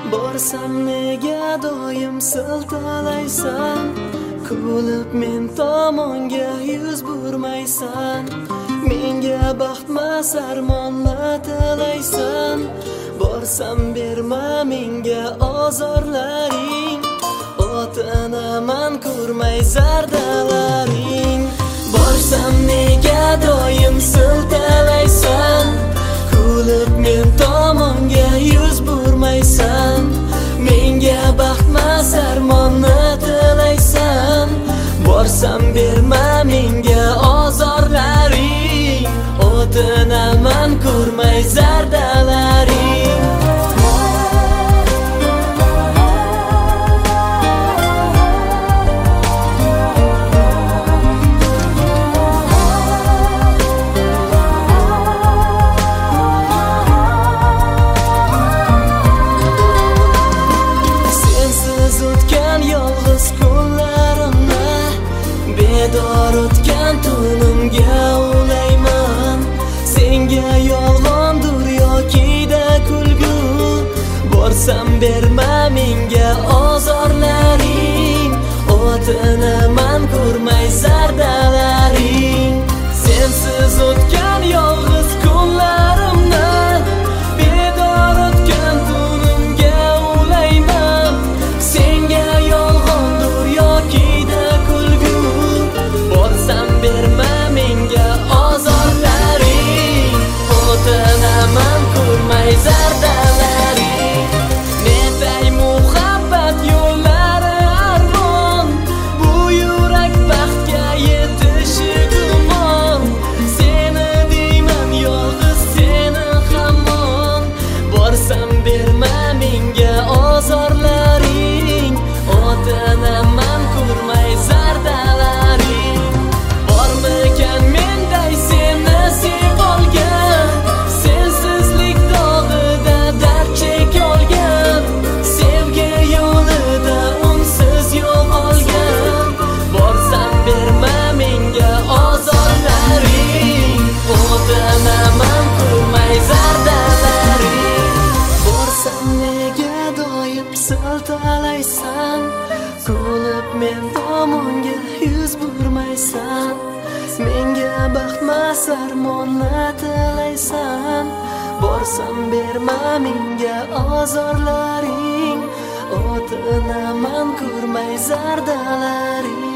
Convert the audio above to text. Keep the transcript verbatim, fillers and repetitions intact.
Borsam nega doim siltalaysan, kulib men tomonga yuz burmaysan. Menga baxtmas armonlar tilaysan, borsam berma menga ozorlaring. Otinaman ko'rmay zardalaring. Borsam nega doim siltalaysan, kulib men tomonga yuz burmaysan. Menga baxtmas armonni tilaysan, borsam berma menga ozorlaring. Otinaman ko'rmay zardalaring. Bedor o'tgan tunimga ulayman, senga yolg'ondir yoki-da kulgu. Borsam berma menga ozorlaring, otinaman ko'rmay zardalaring. Sensiz o'tgan yolg'iz kunlarimni, bedor o'tgan tunimga ulayman, senga yolg'ondir yoki-da kulgu. Borsam berma menga ozorlaring, otinaman ko'rmay zardalaring. Netay muhabbat yo'llari armon, bu yurak baxtga yetishi gumon. Seni deyman yolg'iz seni hamon, borsam berma menga ozorlaring, otinaman ko'rmay zardalaring. Bormikan menday seni sevib olgan, sensizlik dog'ida dard chek olgan, sevgi yo'lida unsiz yo'qolgan. Borsam berma menga ozorlaring, otinaman ko'rmay zardalaring. Borsam nega doim siltalaysan, kulib men tomonga yuz burmaysan. Menga baxtmas armonlar tilaysan, borsam berma menga ozorlaring, otinaman ko'rmay zardalaring.